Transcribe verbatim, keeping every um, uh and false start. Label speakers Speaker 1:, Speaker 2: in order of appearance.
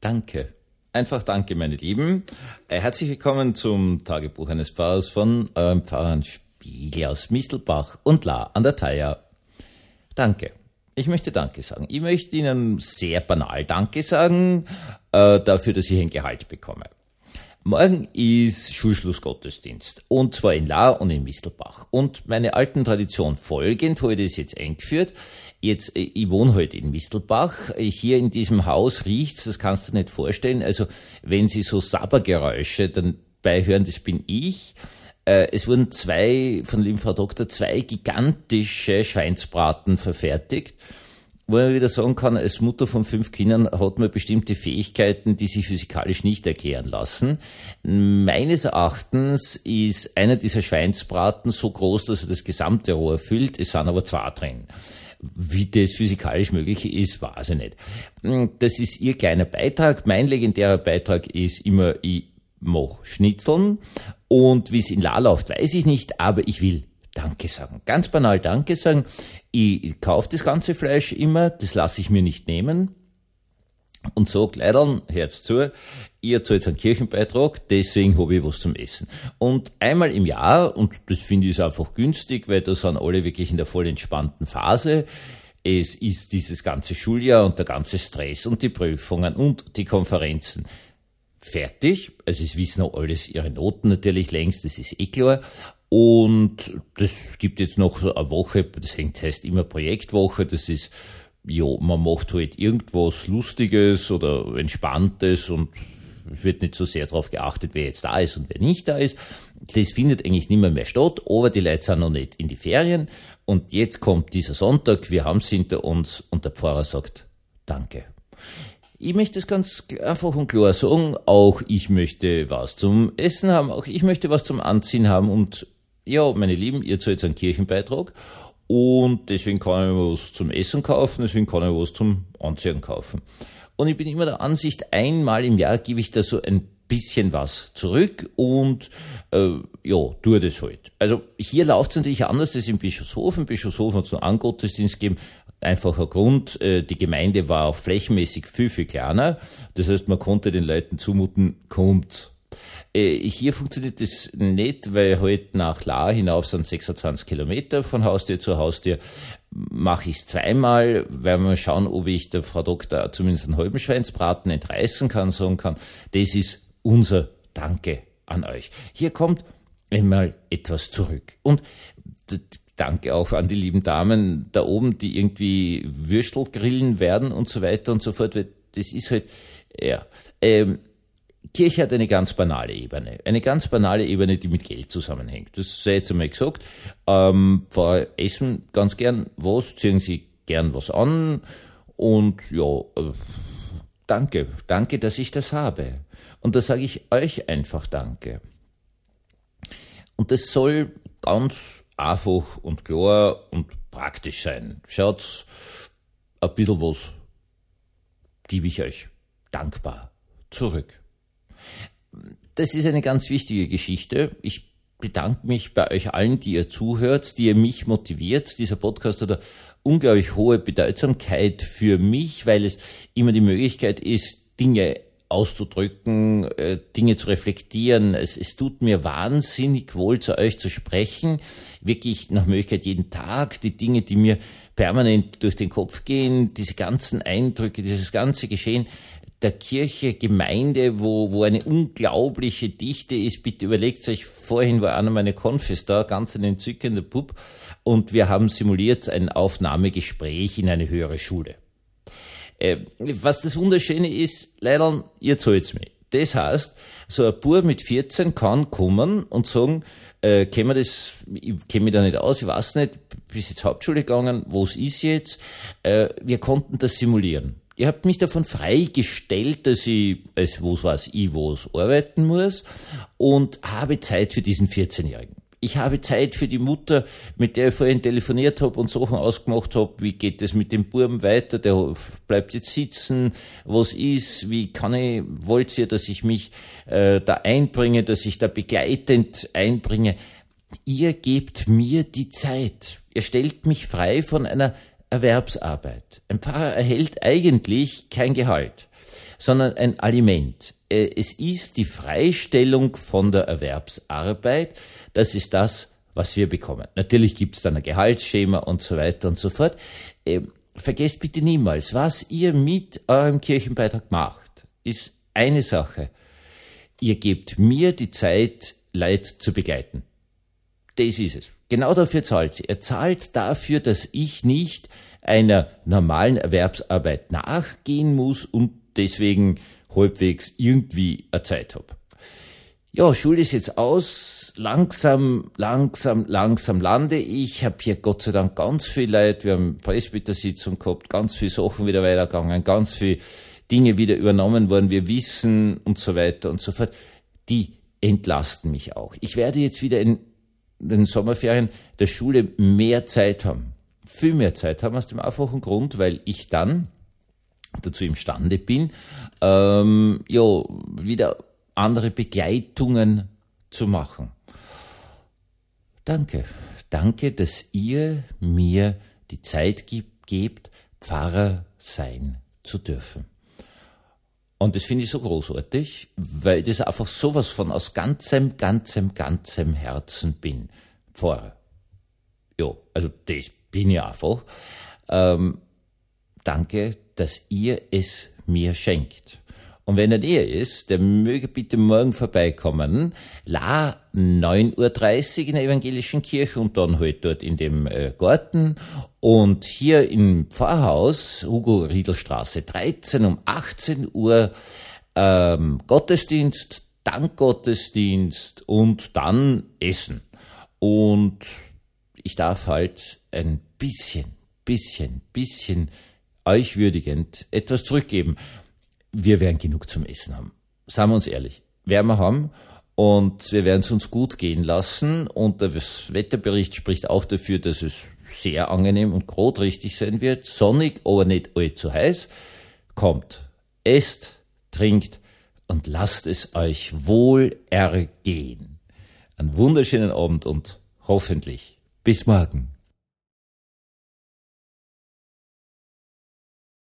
Speaker 1: Danke. Einfach danke, meine Lieben. Herzlich willkommen zum Tagebuch eines Pfarrers von eurem Pfarrer Spiegel aus Mistelbach und La an der Thaya. Danke. Ich möchte Danke sagen. Ich möchte Ihnen sehr banal Danke sagen, äh, dafür, dass ich ein Gehalt bekomme. Morgen ist Schulschlussgottesdienst, und zwar in La und in Mistelbach. Und meine alten Tradition folgend habe ich das jetzt eingeführt. Jetzt, ich wohne heute in Mistelbach. Hier in diesem Haus riecht's, das kannst du nicht vorstellen. Also, wenn Sie so Sabbergeräusche dabei hören, das bin ich. Es wurden zwei, von lieben Frau Doktor, zwei gigantische Schweinsbraten verfertigt, wo man wieder sagen kann, als Mutter von fünf Kindern hat man bestimmte Fähigkeiten, die sich physikalisch nicht erklären lassen. Meines Erachtens ist einer dieser Schweinsbraten so groß, dass er das gesamte Rohr füllt, es sind aber zwei drin. Wie das physikalisch möglich ist, weiß ich nicht. Das ist ihr kleiner Beitrag. Mein legendärer Beitrag ist immer, ich mache Schnitzeln, und wie es in La läuft, weiß ich nicht, aber ich will Danke sagen. Ganz banal Danke sagen. Ich, ich kaufe das ganze Fleisch immer, das lasse ich mir nicht nehmen. Und so, Kleidern, Herz zu, ihr zahlt einen Kirchenbeitrag, deswegen habe ich was zum Essen. Und einmal im Jahr, und das finde ich einfach günstig, weil da sind alle wirklich in der voll entspannten Phase. Es ist dieses ganze Schuljahr und der ganze Stress und die Prüfungen und die Konferenzen fertig. Also es wissen auch alles ihre Noten natürlich längst, das ist eh klar. Und das gibt jetzt noch so eine Woche, das heißt immer Projektwoche, das ist, ja, man macht halt irgendwas Lustiges oder Entspanntes und es wird nicht so sehr darauf geachtet, wer jetzt da ist und wer nicht da ist. Das findet eigentlich nicht mehr, mehr statt, aber die Leute sind noch nicht in die Ferien. Und jetzt kommt dieser Sonntag, wir haben es hinter uns und der Pfarrer sagt, danke. Ich möchte es ganz einfach und klar sagen, auch ich möchte was zum Essen haben, auch ich möchte was zum Anziehen haben und ja, meine Lieben, ihr zahlt einen Kirchenbeitrag und deswegen kann ich mir was zum Essen kaufen, deswegen kann ich mir was zum Anziehen kaufen. Und ich bin immer der Ansicht, einmal im Jahr gebe ich da so ein bisschen was zurück und äh, ja, tue das halt. Also hier läuft es natürlich anders als in Bischofshofen. Bischofshofen hat es noch einen Gottesdienst gegeben. Einfacher Grund, äh, die Gemeinde war auch flächenmäßig viel, viel kleiner. Das heißt, man konnte den Leuten zumuten, kommt. Äh, hier funktioniert das nicht, weil halt nach La hinauf sind sechsundzwanzig Kilometer von Haustür zu Haustür. Mache ich es zweimal, weil wir schauen, ob ich der Frau Doktor zumindest einen halben Schweinsbraten entreißen kann, sagen kann, das ist unser Danke an euch. Hier kommt einmal etwas zurück. Und danke auch an die lieben Damen da oben, die irgendwie Würstel grillen werden und so weiter und so fort. Das ist halt, ja, ähm, Kirche hat eine ganz banale Ebene. Eine ganz banale Ebene, die mit Geld zusammenhängt. Das sei jetzt einmal gesagt. Ähm, Pfarrer essen ganz gern was, ziehen Sie gern was an und ja, äh, danke, danke, dass ich das habe. Und da sage ich euch einfach danke. Und das soll ganz einfach und klar und praktisch sein. Schaut, ein bisschen was gebe ich euch dankbar zurück. Das ist eine ganz wichtige Geschichte. Ich bedanke mich bei euch allen, die ihr zuhört, die ihr mich motiviert. Dieser Podcast hat eine unglaublich hohe Bedeutsamkeit für mich, weil es immer die Möglichkeit ist, Dinge auszudrücken, äh, Dinge zu reflektieren. Es, es tut mir wahnsinnig wohl, zu euch zu sprechen. Wirklich nach Möglichkeit jeden Tag die Dinge, die mir permanent durch den Kopf gehen, diese ganzen Eindrücke, dieses ganze Geschehen der Kirche, Gemeinde, wo, wo eine unglaubliche Dichte ist. Bitte überlegt euch, vorhin war einer meiner Konfis da, ganz ein entzückender Bub, und wir haben simuliert ein Aufnahmegespräch in eine höhere Schule. Äh, was das Wunderschöne ist, leider, ihr zahlt's mir. Das heißt, so ein Bub mit vierzehn kann kommen und sagen, äh, kennen wir das, ich kenne mich da nicht aus, ich weiß nicht, bis jetzt Hauptschule gegangen, was ist jetzt? Äh, wir konnten das simulieren. Ihr habt mich davon freigestellt, dass ich, als was weiß ich, was arbeiten muss und habe Zeit für diesen vierzehnjährigen. Ich habe Zeit für die Mutter, mit der ich vorhin telefoniert habe und Sachen ausgemacht habe. Wie geht es mit dem Buben weiter? Der bleibt jetzt sitzen. Was ist? Wie kann ich? Wollt ihr, dass ich mich äh, da einbringe, dass ich da begleitend einbringe? Ihr gebt mir die Zeit. Ihr stellt mich frei von einer Erwerbsarbeit. Ein Pfarrer erhält eigentlich kein Gehalt. sondern ein Aliment. Es ist die Freistellung von der Erwerbsarbeit. Das ist das, was wir bekommen. Natürlich gibt es dann ein Gehaltsschema und so weiter und so fort. Vergesst bitte niemals, was ihr mit eurem Kirchenbeitrag macht, ist eine Sache. Ihr gebt mir die Zeit, Leid zu begleiten. Das ist es. Genau dafür zahlt sie. Er zahlt dafür, dass ich nicht einer normalen Erwerbsarbeit nachgehen muss und deswegen halbwegs irgendwie eine Zeit habe. Ja, Schule ist jetzt aus. Langsam, langsam, langsam lande ich. Ich habe hier Gott sei Dank ganz viel Leute. Wir haben Presbytersitzung gehabt, ganz viele Sachen wieder weitergegangen, ganz viele Dinge wieder übernommen worden. Wir wissen und so weiter und so fort. Die entlasten mich auch. Ich werde jetzt wieder in den Sommerferien der Schule mehr Zeit haben. Viel mehr Zeit haben aus dem einfachen Grund, weil ich dann dazu imstande bin, ähm, ja, wieder andere Begleitungen zu machen. Danke. Danke, dass ihr mir die Zeit gibt, gebt, Pfarrer sein zu dürfen. Und das finde ich so großartig, weil das einfach sowas von aus ganzem, ganzem, ganzem Herzen bin. Pfarrer. Ja, also das bin ich einfach. Ähm, danke, dass ihr es mir schenkt. Und wenn er näher ist, der möge bitte morgen vorbeikommen. La neun Uhr dreißig in der evangelischen Kirche und dann halt dort in dem äh, Garten. Und hier im Pfarrhaus, Hugo-Riedl-Straße dreizehn um achtzehn Uhr, ähm, Gottesdienst, Dankgottesdienst und dann Essen. Und ich darf halt ein bisschen, bisschen, bisschen euch würdigend etwas zurückgeben. Wir werden genug zum Essen haben. Seien wir uns ehrlich. Werden wir haben und wir werden es uns gut gehen lassen und der Wetterbericht spricht auch dafür, dass es sehr angenehm und grotrichtig sein wird. Sonnig, aber nicht allzu heiß. Kommt, esst, trinkt und lasst es euch wohl ergehen. Einen wunderschönen Abend und hoffentlich bis morgen.